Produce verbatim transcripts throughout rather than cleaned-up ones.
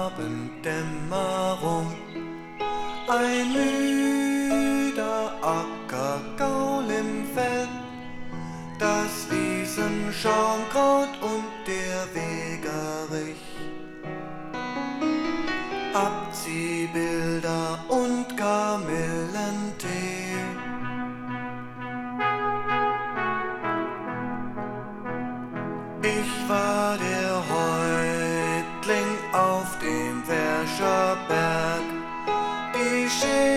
Abenddämmerung, ein müder Ackergaul im Feld, das Wiesenschaumkraut und der Wegerich, Abziehbilder und Kamillentee. Ich war der Häuptling auf dem Wäscherberg. Die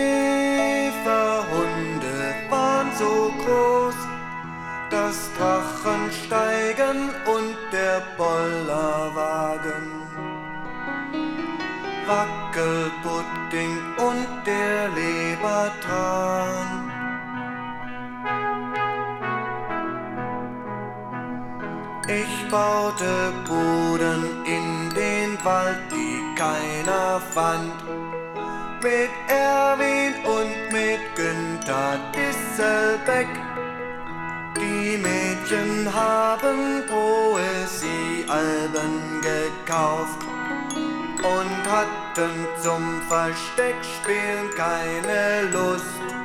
Schäferhunde waren so groß, das Drachensteigen und der Bollerwagen, Wackelpudding und der Lebertran. Ich baute Buden in den Wald, die keiner fand, mit Erwin und mit Günther Disselbeck. Die Mädchen haben Poesiealben gekauft und hatten zum Versteckspielen keine Lust.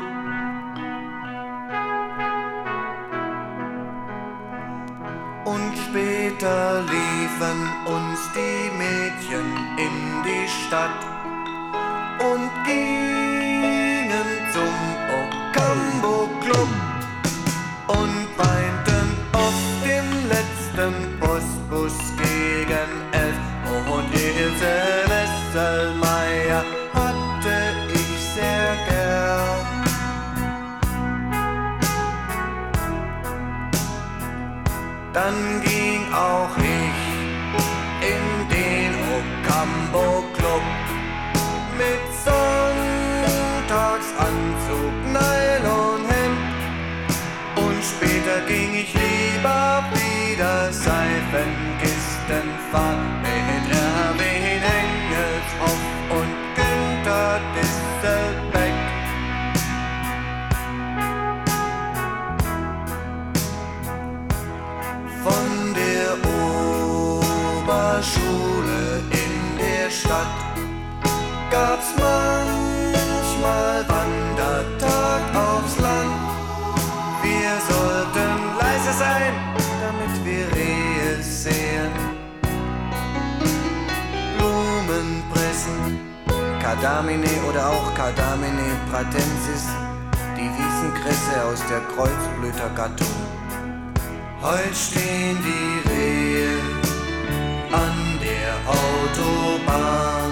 Und später liefen uns die Mädchen in die Stadt und gingen zum Ocambo-Club und weinten auf dem letzten Postbus gegen elf. Und Ilse Wesselmeier hatte ich sehr gern. Dann ging auch ich in den Ocambo-Club mit Sonntagsanzug, Nylonhemd, und später ging ich lieber wieder Seifenkisten fahren mit Erwin Engelshoff und Günther Disselbeck. Von der Oberschule in der Stadt gab's manchmal Wandertag aufs Land. Wir sollten leise sein, damit wir Rehe sehen. Blumen pressen, Cardamine oder auch Cardamine pratensis, die Wiesenkresse aus der Kreuzblütergattung. Heut stehen die Rehe an der Autobahn.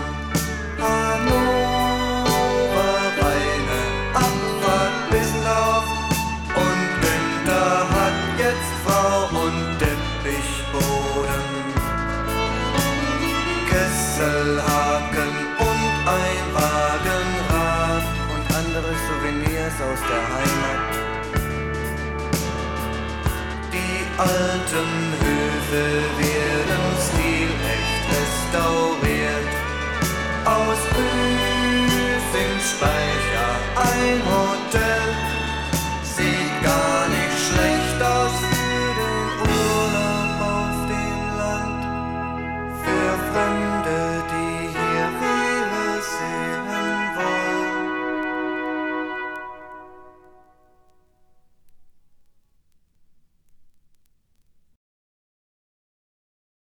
Hannover, Beine, Abfahrt, Bissenlauf. Und Günther hat jetzt Frau und Teppichboden, Kesselhaken und ein Wagenrad und andere Souvenirs aus der Heimat. Die alten Höfe werden stilecht restauriert. Aus Ösing Speicher ein Hotel.